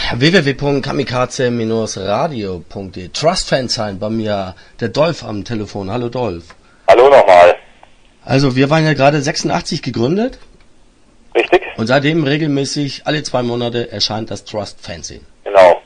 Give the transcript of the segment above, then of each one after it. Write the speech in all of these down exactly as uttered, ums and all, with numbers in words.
w w w punkt kamikaze radio punkt de. Trust-Fans sein, bei mir der Dolf am Telefon. Hallo Dolf. Hallo nochmal. Also wir waren ja gerade sechsundachtzig gegründet. Richtig. Und seitdem regelmäßig alle zwei Monate erscheint das Trust-Fanzine. Genau.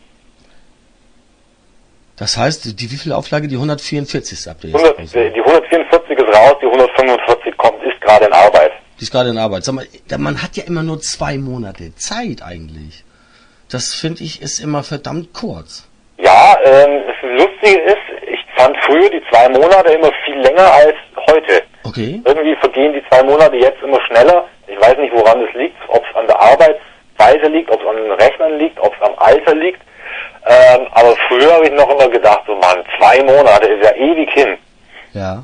Das heißt, die wievielte Auflage? Die hundertvierundvierzig. habt ihr jetzt? hundert, die hundertvierundvierzig ist raus, die hundertfünfundvierzig kommt, ist gerade in Arbeit. Die ist gerade in Arbeit. Sag mal, man hat ja immer nur zwei Monate Zeit eigentlich. Das finde ich ist immer verdammt kurz. Ja, ähm, das Lustige ist, ich fand früher die zwei Monate immer viel länger als heute. Okay. Irgendwie vergehen die zwei Monate jetzt immer schneller. Ich weiß nicht, woran das liegt, ob es an der Arbeitsweise liegt, ob es an den Rechnern liegt, ob es am Alter liegt. Ähm, aber früher habe ich noch immer gedacht, so Mann, zwei Monate ist ja ewig hin. Ja.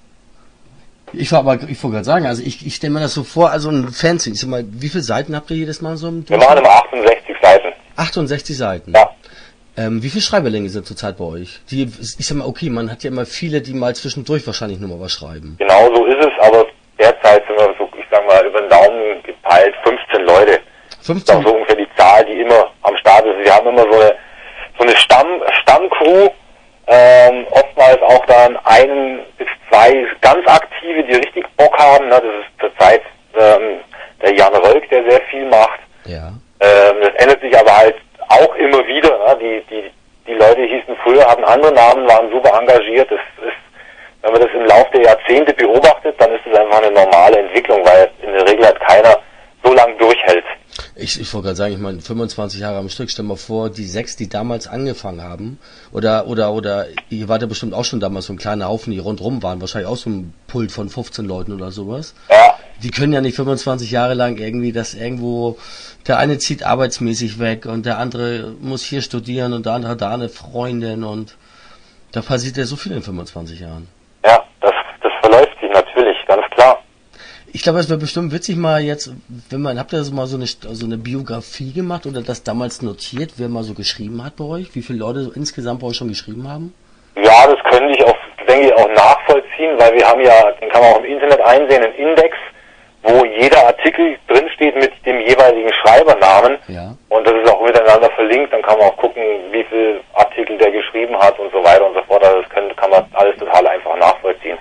Ich war aber, ich wollte gerade sagen, also ich, ich stelle mir das so vor, also ein Fanzine, ich sag mal, wie viele Seiten habt ihr jedes Mal so im Wir machen immer achtundsechzig Seiten. achtundsechzig Seiten? Ja. Ähm, wie viele Schreiberlänge sind zurzeit bei euch? Die, ich sag mal, okay, man hat ja immer viele, die mal zwischendurch wahrscheinlich nur mal was schreiben. Genau so ist es, aber derzeit sind wir so, ich sag mal, über den Daumen gepeilt, fünfzehn Leute. fünfzehn? Das ist auch so ungefähr die Zahl, die immer am Start ist. Wir haben immer so eine, so eine Stamm, Stammcrew, ähm, oftmals auch dann einen bis zwei ganz aktive, die richtig Bock haben. Ne? Das ist zurzeit ähm, der Jan Rölk, der sehr viel macht. Ja. Ähm, das ändert sich aber halt auch immer wieder. Ne? Die, die, die Leute hießen früher, hatten andere Namen, waren super engagiert. Das ist, wenn man das im Laufe der Jahrzehnte beobachtet, dann ist es einfach eine normale Entwicklung, weil in der Regel halt keiner so lange durchhält. Ich, ich wollte gerade sagen, ich meine, fünfundzwanzig Jahre am Stück, stell mal vor, die sechs, die damals angefangen haben, oder, oder, oder, ihr wart ja bestimmt auch schon damals so ein kleiner Haufen, die rundrum waren, wahrscheinlich auch so ein Pult von fünfzehn Leuten oder sowas. Ja. Die können ja nicht fünfundzwanzig Jahre lang irgendwie das irgendwo, der eine zieht arbeitsmäßig weg und der andere muss hier studieren und der andere hat da eine Freundin und da passiert ja so viel in fünfundzwanzig Jahren. Ja, das, das verläuft sich natürlich, ganz klar. Ich glaube, es wäre bestimmt witzig mal jetzt, wenn man, habt ihr so mal so eine, so eine Biografie gemacht oder das damals notiert, wer mal so geschrieben hat bei euch? Wie viele Leute so insgesamt bei euch schon geschrieben haben? Ja, das könnte ich auch, denke ich, auch nachvollziehen, weil wir haben ja, den kann man auch im Internet einsehen, einen Index, wo jeder Artikel drinsteht mit dem jeweiligen Schreibernamen. Ja. Und das ist auch miteinander verlinkt, dann kann man auch gucken, wie viel Artikel der geschrieben hat und so weiter und so fort. Also das kann, kann man alles total einfach nachvollziehen.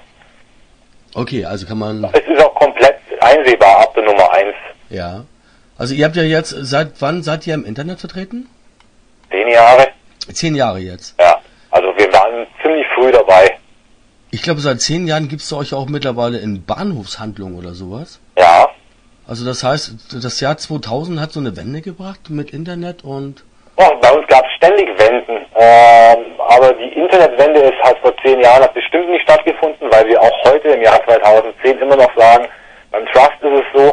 Okay, also kann man... Es ist auch komplett einsehbar ab der Nummer eins. Ja. Also ihr habt ja jetzt, seit wann seid ihr im Internet vertreten? Zehn Jahre. Zehn Jahre jetzt. Ja, also wir waren ziemlich früh dabei. Ich glaube, seit zehn Jahren gibt es euch auch mittlerweile in Bahnhofshandlungen oder sowas. Ja. Also das heißt, das Jahr zweitausend hat so eine Wende gebracht mit Internet und... Oh, bei uns gab es ständig Wenden, ähm, aber die Internetwende ist halt vor zehn Jahren hat bestimmt nicht stattgefunden, weil wir auch heute im Jahr zweitausendzehn immer noch sagen, beim Trust ist es so,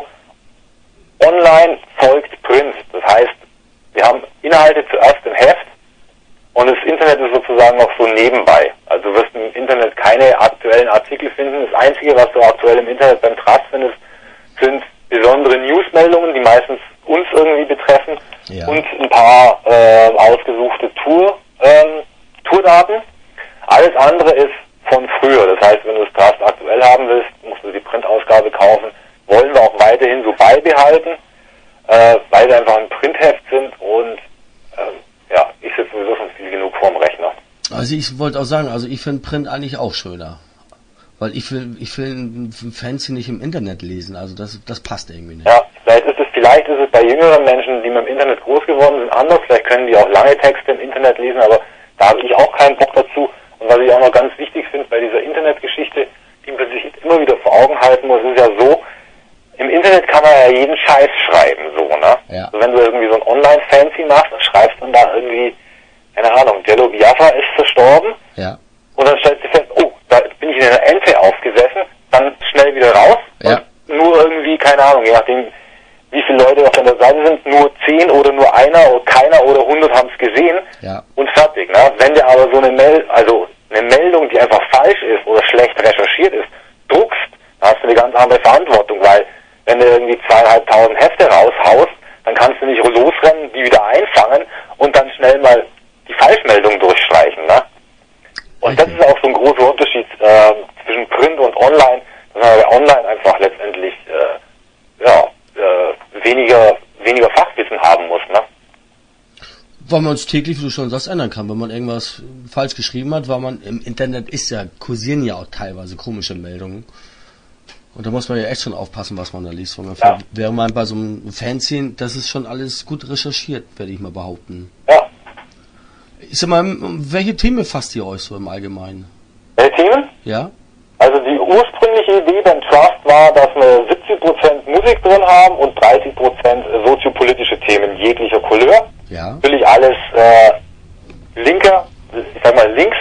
online folgt Print. Das heißt, wir haben Inhalte zuerst im Heft und das Internet ist sozusagen noch so nebenbei. Also du wirst im Internet keine aktuellen Artikel finden. Das Einzige, was du aktuell im Internet beim Trust findest, sind besondere Newsmeldungen, die meistens uns irgendwie betreffen, ja. Und ein paar äh, ausgesuchte Tour, ähm, Tourdaten. Alles andere ist von früher. Das heißt, wenn du das Trust aktuell haben willst, musst du die Printausgabe kaufen. Wollen wir auch weiterhin so beibehalten, äh, weil wir einfach ein Printheft sind und äh, ja, ich sitze sowieso schon viel genug vorm Rechner. Also ich wollte auch sagen, also ich finde Print eigentlich auch schöner. Weil ich will, ich will ein Fanzine nicht im Internet lesen, also das, das passt irgendwie nicht. Ja, vielleicht ist es, vielleicht ist es bei jüngeren Menschen, die mit dem Internet groß geworden sind, anders. Vielleicht können die auch lange Texte im Internet lesen, aber da habe ich auch keinen Bock dazu. Und was ich auch noch ganz wichtig finde bei dieser Internetgeschichte, die man sich immer wieder vor Augen halten muss, ist ja so, im Internet kann man ja jeden Scheiß schreiben, so, ne? Ja. Also wenn du irgendwie so ein Online-Fanzine machst, dann schreibst du da irgendwie, keine Ahnung, Jello Biafra ist verstorben. Ja. Und dann stellst du fest, oh, da bin ich in einer Ente aufgesessen, dann schnell wieder raus. Ja. Und nur irgendwie, keine Ahnung, je nachdem, wie viele Leute auf der Seite sind, nur zehn oder nur einer oder keiner oder hundert haben es gesehen. Ja. Und fertig, ne? Wenn du aber so eine Mel also eine Meldung, die einfach falsch ist oder schlecht recherchiert ist, druckst, dann hast du eine ganz andere Verantwortung, weil wenn du irgendwie zweieinhalbtausend Hefte raushaust, dann kannst du nicht losrennen, die wieder einfangen und dann schnell mal die Falschmeldung durchstreichen, ne? Und das ist auch so ein großer Unterschied äh, zwischen Print und Online, dass man bei Online einfach letztendlich äh, ja, äh, weniger weniger Fachwissen haben muss, ne? Weil man es täglich, wie du schon sagst, ändern kann. Wenn man irgendwas falsch geschrieben hat, weil man im Internet ist ja, kursieren ja auch teilweise komische Meldungen. Und da muss man ja echt schon aufpassen, was man da liest. Weil man ja. Wäre man bei so einem Fanzine, das ist schon alles gut recherchiert, werde ich mal behaupten. Ja. Ich sag mal, welche Themen fasst ihr euch so im Allgemeinen? Welche Themen? Ja. Also die ursprüngliche Idee beim Trust war, dass wir siebzig Prozent Musik drin haben und dreißig Prozent soziopolitische Themen jeglicher Couleur. Ja. Natürlich alles äh, linker, ich sag mal links.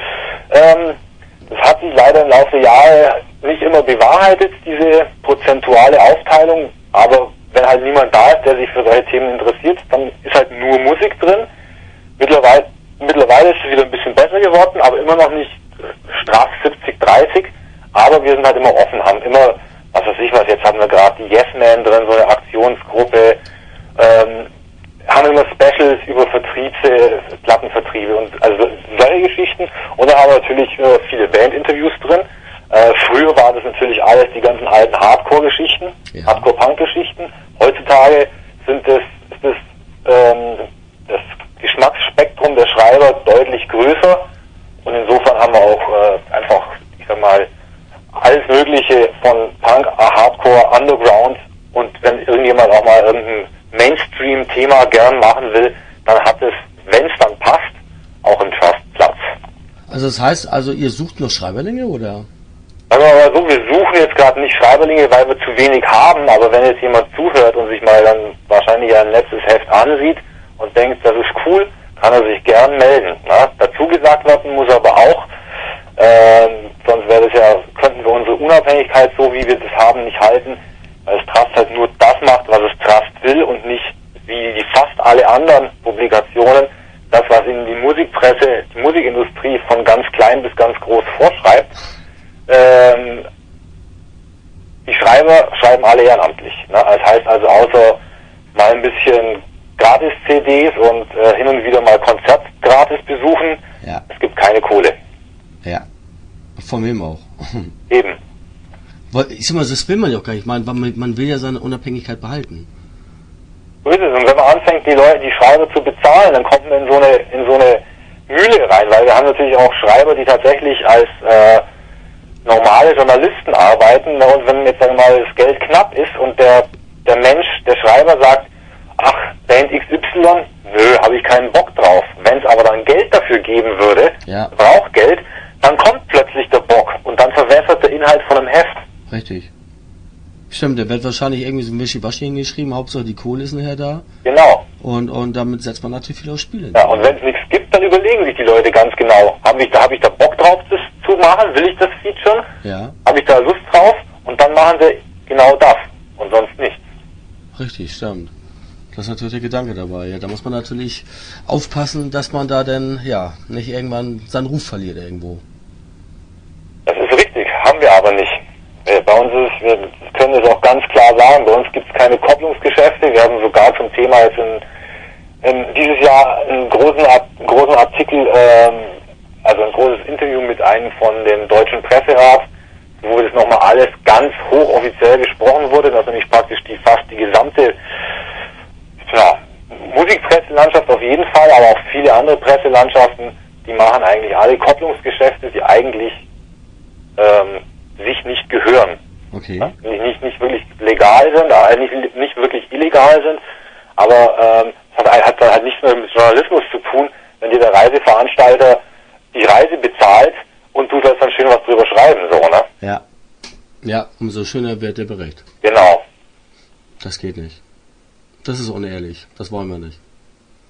Ähm, das hat sich leider im Laufe der Jahre nicht immer bewahrheitet, diese prozentuale Aufteilung. Aber wenn halt niemand da ist, der sich für solche Themen interessiert, dann ist halt nur Musik drin. Mittlerweile, mittlerweile ist es wieder ein bisschen besser geworden, aber immer noch nicht straff siebzig dreißig. Aber wir sind halt immer offen, haben immer, was weiß ich was, jetzt haben wir gerade die Yes Man drin, so eine Aktionsgruppe, ähm, haben immer Specials über Vertriebse, Plattenvertriebe und also solche Geschichten. Und dann haben wir natürlich äh, viele Bandinterviews drin. Äh, früher war das natürlich alles die ganzen alten Hardcore-Geschichten, ja. Hardcore-Punk-Geschichten. Heutzutage sind das, ist das, ähm, das Geschmacksspektrum der Schreiber deutlich größer. Und insofern haben wir auch äh, einfach, ich sag mal, alles Mögliche von Punk, Hardcore, Underground. Und wenn irgendjemand auch mal irgendein Mainstream-Thema gern machen will, dann hat es, wenn es dann passt, auch im Trust Platz. Also das heißt, also ihr sucht noch Schreiberlinge, oder? Sagen wir mal so, wir suchen jetzt gerade nicht Schreiberlinge, weil wir zu wenig haben, aber wenn jetzt jemand zuhört und sich mal dann wahrscheinlich ein letztes Heft ansieht und denkt, das ist cool, kann er sich gern melden. Na? Dazu gesagt werden muss aber auch, ähm, sonst wäre das ja, könnten wir unsere Unabhängigkeit, so wie wir das haben, nicht halten, weil das Trust halt nur das macht, was das Trust will und nicht wie die fast alle anderen Publikationen das, was ihnen die Musikpresse, die Musikindustrie von ganz klein bis ganz groß vorschreibt. Ähm, die Schreiber schreiben alle ehrenamtlich. Ne? Das heißt also, außer mal ein bisschen Gratis-C Ds und äh, hin und wieder mal Konzert gratis besuchen, ja. Es gibt keine Kohle. Ja, von wem auch. Eben. Ich sag mal, das will man ja auch gar nicht. Man, man will ja seine Unabhängigkeit behalten. So ist es. Und wenn man anfängt, die Leute, die Schreiber zu bezahlen, dann kommt man in so eine, in so eine Mühle rein, weil wir haben natürlich auch Schreiber, die tatsächlich als äh, normale Journalisten arbeiten. Und wenn jetzt sagen wir mal das Geld knapp ist und der der Mensch, der Schreiber sagt, ach, Band X Y, nö, habe ich keinen Bock drauf. Wenn es aber dann Geld dafür geben würde, ja. braucht Geld, dann kommt plötzlich der Bock und dann verwässert der Inhalt von einem Heft. Richtig. Stimmt, der wird wahrscheinlich irgendwie so ein Wischiwaschi hingeschrieben, Hauptsache die Kohle ist nachher da. Genau. Und und damit setzt man natürlich viele aufs Spiel. Ja, und wenn es nichts gibt, dann überlegen sich die Leute ganz genau, habe ich da habe ich da Bock drauf, das zu machen, will ich das Feature? Ja. Habe ich da Lust drauf? Und dann machen sie genau das und sonst nichts. Richtig, stimmt. Das ist natürlich der Gedanke dabei. Ja, da muss man natürlich aufpassen, dass man da denn ja nicht irgendwann seinen Ruf verliert irgendwo. Das ist richtig, haben wir aber nicht. Bei uns ist, wir können es auch ganz klar sagen, bei uns gibt es keine Kopplungsgeschäfte. Wir haben sogar zum Thema jetzt in, in dieses Jahr einen großen, einen großen Artikel, ähm, also ein großes Interview mit einem von dem Deutschen Presserat, wo das nochmal alles ganz hochoffiziell besprochen wurde, dass nämlich praktisch die fast die gesamte ja, Musikpresselandschaft auf jeden Fall, aber auch viele andere Presselandschaften, die machen eigentlich alle Kopplungsgeschäfte, die eigentlich ähm, sich nicht gehören. Okay. Ja, nicht, nicht, nicht wirklich legal sind, äh, nicht, nicht wirklich illegal sind, aber ähm, es hat, hat halt nichts mehr mit Journalismus zu tun, wenn dir der Reiseveranstalter die Reise bezahlt und du sollst dann schön was drüber schreiben, so, ne? Ja. Ja, umso schöner wird der Bericht. Genau. Das geht nicht. Das ist unehrlich. Das wollen wir nicht.